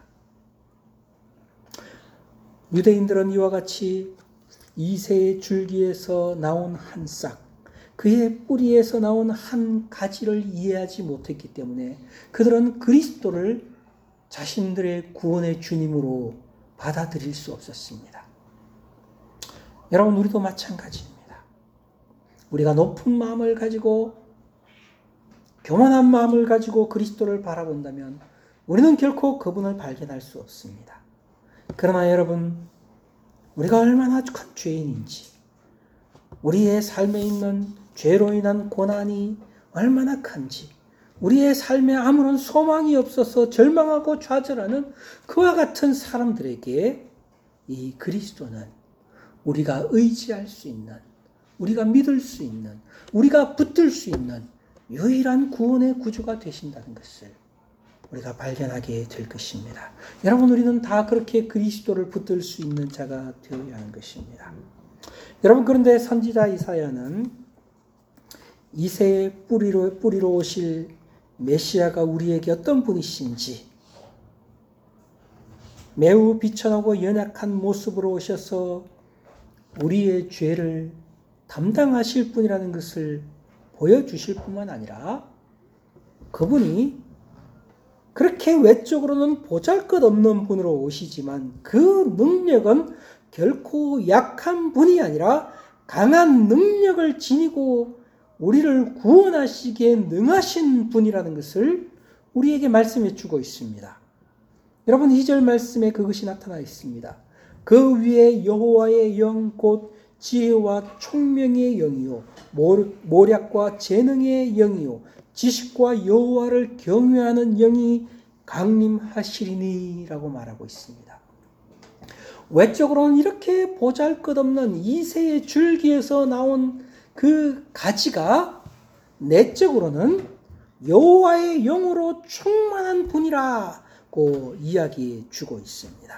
유대인들은 이와 같이 이새의 줄기에서 나온 한 싹, 그의 뿌리에서 나온 한 가지를 이해하지 못했기 때문에 그들은 그리스도를 자신들의 구원의 주님으로 받아들일 수 없었습니다. 여러분, 우리도 마찬가지입니다. 우리가 높은 마음을 가지고 교만한 마음을 가지고 그리스도를 바라본다면 우리는 결코 그분을 발견할 수 없습니다. 그러나 여러분, 우리가 얼마나 큰 죄인인지, 우리의 삶에 있는 죄로 인한 고난이 얼마나 큰지, 우리의 삶에 아무런 소망이 없어서 절망하고 좌절하는 그와 같은 사람들에게 이 그리스도는 우리가 의지할 수 있는, 우리가 믿을 수 있는, 우리가 붙들 수 있는 유일한 구원의 구주가 되신다는 것을 우리가 발견하게 될 것입니다. 여러분, 우리는 다 그렇게 그리스도를 붙들 수 있는 자가 되어야 하는 것입니다. 여러분, 그런데 선지자 이사야는 이새의 뿌리로 오실 메시아가 우리에게 어떤 분이신지, 매우 비천하고 연약한 모습으로 오셔서 우리의 죄를 담당하실 분이라는 것을 보여주실 뿐만 아니라 그분이 그렇게 외적으로는 보잘것없는 분으로 오시지만 그 능력은 결코 약한 분이 아니라 강한 능력을 지니고 우리를 구원하시기에 능하신 분이라는 것을 우리에게 말씀해 주고 있습니다. 여러분, 2절 말씀에 그것이 나타나 있습니다. 그 위에 여호와의 영 곧 지혜와 총명의 영이요 모략과 재능의 영이요 지식과 여호와를 경외하는 영이 강림하시리니 라고 말하고 있습니다. 외적으로는 이렇게 보잘것없는 이새의 줄기에서 나온 그 가지가 내적으로는 여호와의 영으로 충만한 분이라고 이야기해 주고 있습니다.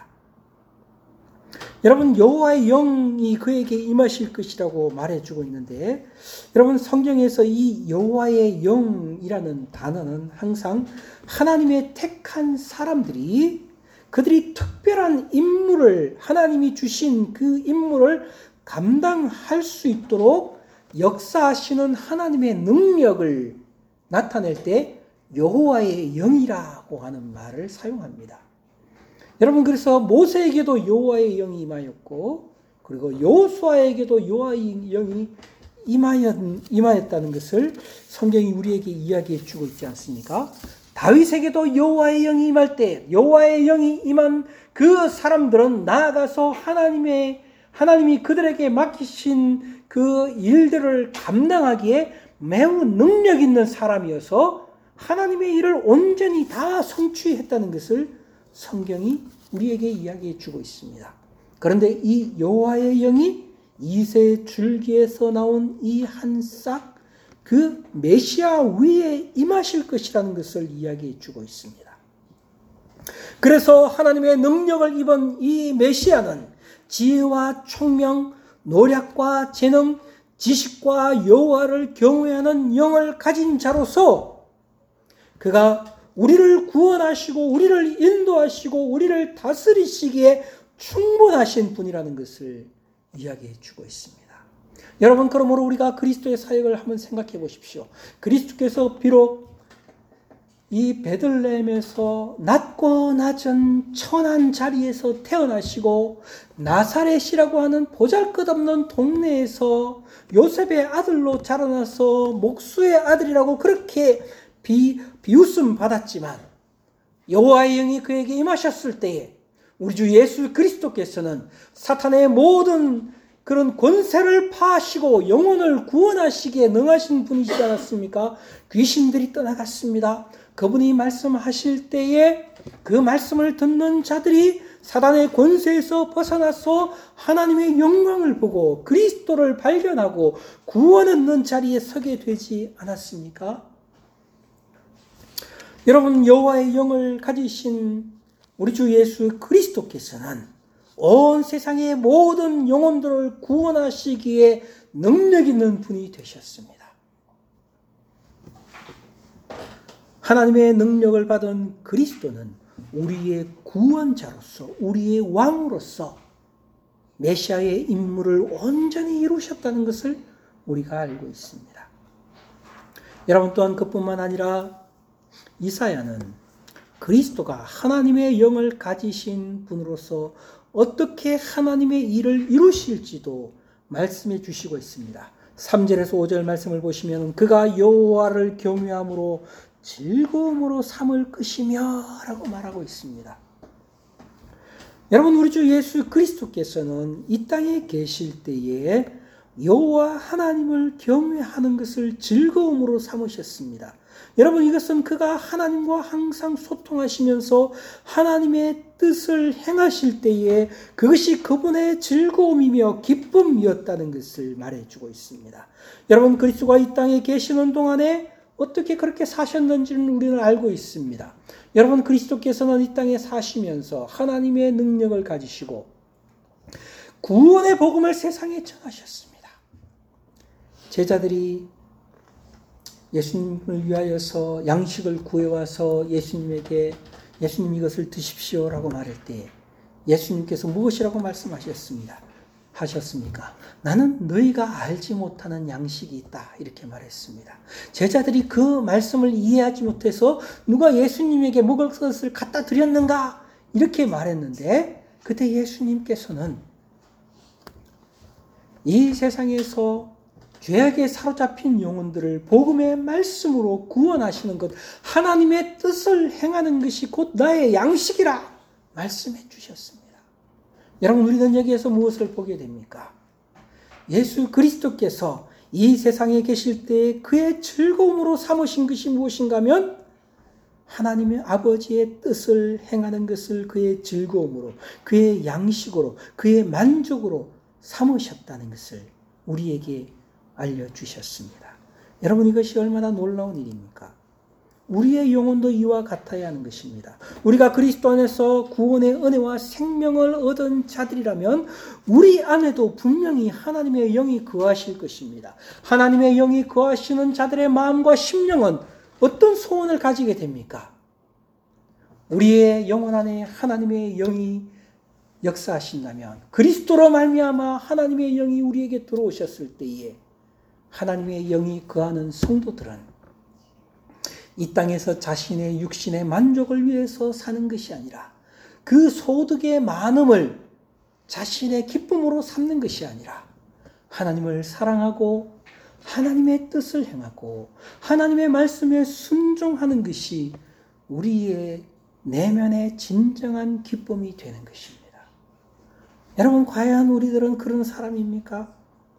여러분, 여호와의 영이 그에게 임하실 것이라고 말해주고 있는데, 여러분, 성경에서 이 여호와의 영이라는 단어는 항상 하나님의 택한 사람들이 그들이 특별한 임무를, 하나님이 주신 그 임무를 감당할 수 있도록 역사하시는 하나님의 능력을 나타낼 때 여호와의 영이라고 하는 말을 사용합니다. 여러분, 그래서 모세에게도 여호와의 영이 임하였고, 그리고 여호수아에게도 여호와의 영이 임하였다는 것을 성경이 우리에게 이야기해 주고 있지 않습니까? 다윗에게도 여호와의 영이 임할 때, 여호와의 영이 임한 그 사람들은 나아가서 하나님이 그들에게 맡기신 그 일들을 감당하기에 매우 능력 있는 사람이어서 하나님의 일을 온전히 다 성취했다는 것을 성경이 우리에게 이야기해 주고 있습니다. 그런데 이 여호와의 영이 이새 줄기에서 나온 이 한 싹, 그 메시아 위에 임하실 것이라는 것을 이야기해 주고 있습니다. 그래서 하나님의 능력을 입은 이 메시아는 지혜와 총명, 노력과 재능, 지식과 여호와를 경외하는 영을 가진 자로서 그가 우리를 구원하시고 우리를 인도하시고 우리를 다스리시기에 충분하신 분이라는 것을 이야기해 주고 있습니다. 여러분, 그러므로 우리가 그리스도의 사역을 한번 생각해 보십시오. 그리스도께서 비록 이 베들레헴에서 낮고 낮은 천한 자리에서 태어나시고 나사렛이라고 하는 보잘것없는 동네에서 요셉의 아들로 자라나서 목수의 아들이라고 그렇게 비웃음 받았지만 여호와의 영이 그에게 임하셨을 때에 우리 주 예수 그리스도께서는 사탄의 모든 그런 권세를 파하시고 영혼을 구원하시기에 능하신 분이지 않았습니까? 귀신들이 떠나갔습니다. 그분이 말씀하실 때에 그 말씀을 듣는 자들이 사단의 권세에서 벗어나서 하나님의 영광을 보고 그리스도를 발견하고 구원 얻는 자리에 서게 되지 않았습니까? 여러분, 여호와의 영을 가지신 우리 주 예수 그리스도께서는 온 세상의 모든 영혼들을 구원하시기에 능력 있는 분이 되셨습니다. 하나님의 능력을 받은 그리스도는 우리의 구원자로서, 우리의 왕으로서 메시아의 임무를 온전히 이루셨다는 것을 우리가 알고 있습니다. 여러분, 또한 그뿐만 아니라 이사야는 그리스도가 하나님의 영을 가지신 분으로서 어떻게 하나님의 일을 이루실지도 말씀해 주시고 있습니다. 3절에서 5절 말씀을 보시면 그가 여호와를 경외함으로 즐거움으로 삼을 것이며 라고 말하고 있습니다. 여러분, 우리 주 예수 그리스도께서는 이 땅에 계실 때에 여호와 하나님을 경외하는 것을 즐거움으로 삼으셨습니다. 여러분, 이것은 그가 하나님과 항상 소통하시면서 하나님의 뜻을 행하실 때에 그것이 그분의 즐거움이며 기쁨이었다는 것을 말해주고 있습니다. 여러분, 그리스도가 이 땅에 계시는 동안에 어떻게 그렇게 사셨는지는 우리는 알고 있습니다. 여러분, 그리스도께서는 이 땅에 사시면서 하나님의 능력을 가지시고 구원의 복음을 세상에 전하셨습니다. 제자들이 예수님을 위하여서 양식을 구해와서 예수님에게 예수님 이것을 드십시오라고 말할 때 예수님께서 무엇이라고 말씀하셨습니까? 나는 너희가 알지 못하는 양식이 있다 이렇게 말했습니다. 제자들이 그 말씀을 이해하지 못해서 누가 예수님에게 먹을 것을 갖다 드렸는가 이렇게 말했는데 그때 예수님께서는 이 세상에서 죄악에 사로잡힌 영혼들을 복음의 말씀으로 구원하시는 것, 하나님의 뜻을 행하는 것이 곧 나의 양식이라 말씀해 주셨습니다. 여러분, 우리는 여기에서 무엇을 보게 됩니까? 예수 그리스도께서 이 세상에 계실 때 그의 즐거움으로 삼으신 것이 무엇인가 하면 하나님의 아버지의 뜻을 행하는 것을 그의 즐거움으로, 그의 양식으로, 그의 만족으로 삼으셨다는 것을 우리에게 알려주셨습니다. 여러분, 이것이 얼마나 놀라운 일입니까? 우리의 영혼도 이와 같아야 하는 것입니다. 우리가 그리스도 안에서 구원의 은혜와 생명을 얻은 자들이라면 우리 안에도 분명히 하나님의 영이 거하실 것입니다. 하나님의 영이 거하시는 자들의 마음과 심령은 어떤 소원을 가지게 됩니까? 우리의 영혼 안에 하나님의 영이 역사하신다면 그리스도로 말미암아 하나님의 영이 우리에게 들어오셨을 때에 하나님의 영이 거하는 성도들은 이 땅에서 자신의 육신의 만족을 위해서 사는 것이 아니라 그 소득의 많음을 자신의 기쁨으로 삼는 것이 아니라 하나님을 사랑하고 하나님의 뜻을 행하고 하나님의 말씀에 순종하는 것이 우리의 내면의 진정한 기쁨이 되는 것입니다. 여러분, 과연 우리들은 그런 사람입니까?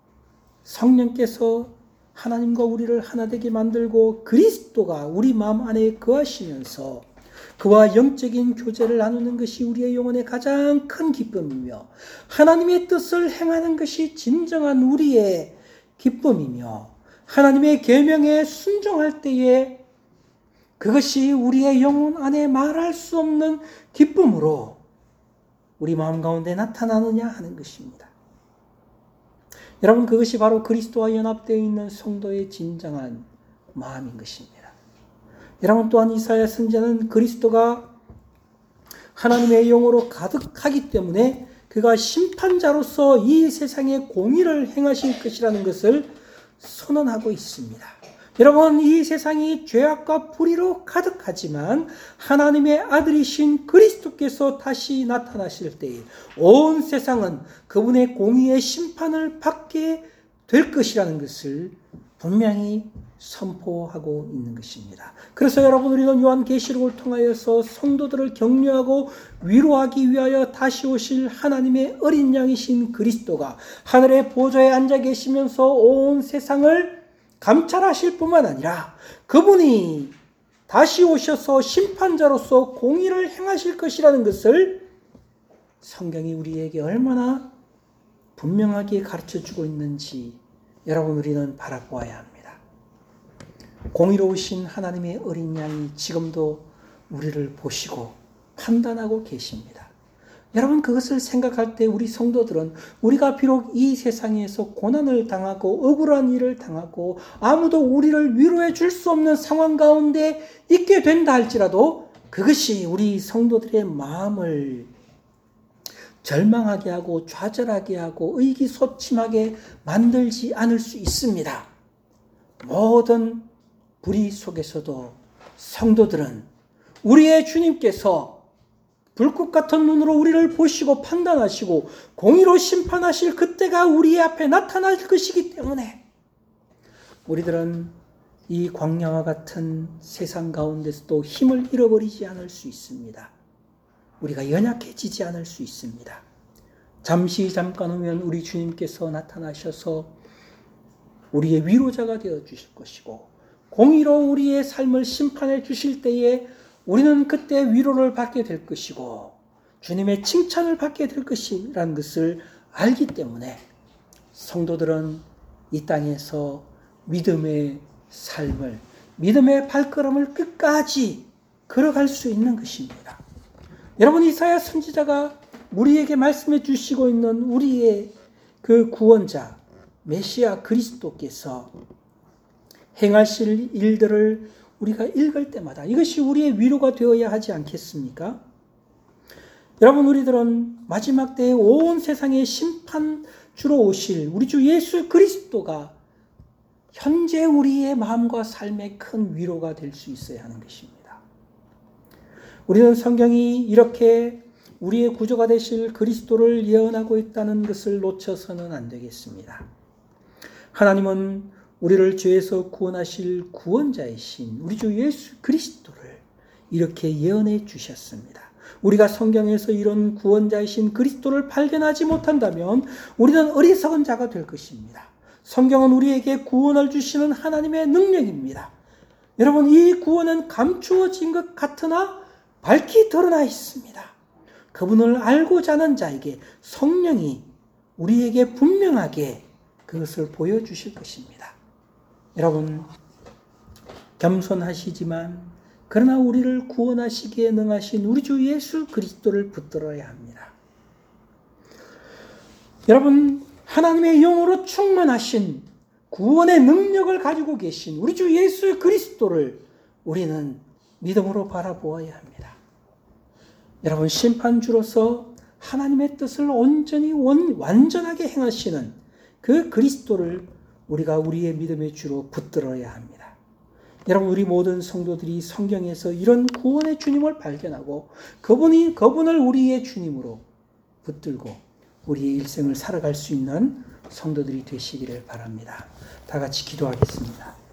성령께서 하나님과 우리를 하나 되게 만들고 그리스도가 우리 마음 안에 거하시면서 그와 영적인 교제를 나누는 것이 우리의 영혼의 가장 큰 기쁨이며 하나님의 뜻을 행하는 것이 진정한 우리의 기쁨이며 하나님의 계명에 순종할 때에 그것이 우리의 영혼 안에 말할 수 없는 기쁨으로 우리 마음 가운데 나타나느냐 하는 것입니다. 여러분, 그것이 바로 그리스도와 연합되어 있는 성도의 진정한 마음인 것입니다. 여러분, 또한 이사야 선지자는 그리스도가 하나님의 영으로 가득하기 때문에 그가 심판자로서 이 세상에 공의를 행하실 것이라는 것을 선언하고 있습니다. 여러분, 이 세상이 죄악과 불의로 가득하지만 하나님의 아들이신 그리스도께서 다시 나타나실 때에 온 세상은 그분의 공의의 심판을 받게 될 것이라는 것을 분명히 선포하고 있는 것입니다. 그래서 여러분, 우리는 요한계시록을 통하여서 성도들을 격려하고 위로하기 위하여 다시 오실 하나님의 어린 양이신 그리스도가 하늘의 보좌에 앉아 계시면서 온 세상을 감찰하실 뿐만 아니라 그분이 다시 오셔서 심판자로서 공의를 행하실 것이라는 것을 성경이 우리에게 얼마나 분명하게 가르쳐주고 있는지 여러분, 우리는 바라보아야 합니다. 공의로우신 하나님의 어린 양이 지금도 우리를 보시고 판단하고 계십니다. 여러분, 그것을 생각할 때 우리 성도들은 우리가 비록 이 세상에서 고난을 당하고 억울한 일을 당하고 아무도 우리를 위로해 줄 수 없는 상황 가운데 있게 된다 할지라도 그것이 우리 성도들의 마음을 절망하게 하고 좌절하게 하고 의기소침하게 만들지 않을 수 있습니다. 모든 불의 속에서도 성도들은 우리의 주님께서 불꽃 같은 눈으로 우리를 보시고 판단하시고 공의로 심판하실 그때가 우리 앞에 나타날 것이기 때문에 우리들은 이 광야와 같은 세상 가운데서도 힘을 잃어버리지 않을 수 있습니다. 우리가 연약해지지 않을 수 있습니다. 잠깐 후면 우리 주님께서 나타나셔서 우리의 위로자가 되어 주실 것이고 공의로 우리의 삶을 심판해 주실 때에 우리는 그때 위로를 받게 될 것이고 주님의 칭찬을 받게 될 것이라는 것을 알기 때문에 성도들은 이 땅에서 믿음의 삶을, 믿음의 발걸음을 끝까지 걸어갈 수 있는 것입니다. 여러분, 이사야 선지자가 우리에게 말씀해 주시고 있는 우리의 그 구원자 메시아 그리스도께서 행하실 일들을 우리가 읽을 때마다 이것이 우리의 위로가 되어야 하지 않겠습니까? 여러분, 우리들은 마지막 때에 온 세상의 심판주로 오실 우리 주 예수 그리스도가 현재 우리의 마음과 삶의 큰 위로가 될 수 있어야 하는 것입니다. 우리는 성경이 이렇게 우리의 구주가 되실 그리스도를 예언하고 있다는 것을 놓쳐서는 안 되겠습니다. 하나님은 우리를 죄에서 구원하실 구원자이신 우리 주 예수 그리스도를 이렇게 예언해 주셨습니다. 우리가 성경에서 이런 구원자이신 그리스도를 발견하지 못한다면 우리는 어리석은 자가 될 것입니다. 성경은 우리에게 구원을 주시는 하나님의 능력입니다. 여러분, 이 구원은 감추어진 것 같으나 밝히 드러나 있습니다. 그분을 알고자 하는 자에게 성령이 우리에게 분명하게 그것을 보여주실 것입니다. 여러분, 겸손하시지만 그러나 우리를 구원하시기에 능하신 우리 주 예수 그리스도를 붙들어야 합니다. 여러분, 하나님의 영으로 충만하신 구원의 능력을 가지고 계신 우리 주 예수 그리스도를 우리는 믿음으로 바라보아야 합니다. 여러분, 심판주로서 하나님의 뜻을 온전히 완전하게 행하시는 그 그리스도를 우리가 우리의 믿음의 주로 붙들어야 합니다. 여러분, 우리 모든 성도들이 성경에서 이런 구원의 주님을 발견하고 그분을 우리의 주님으로 붙들고 우리의 일생을 살아갈 수 있는 성도들이 되시기를 바랍니다. 다 같이 기도하겠습니다.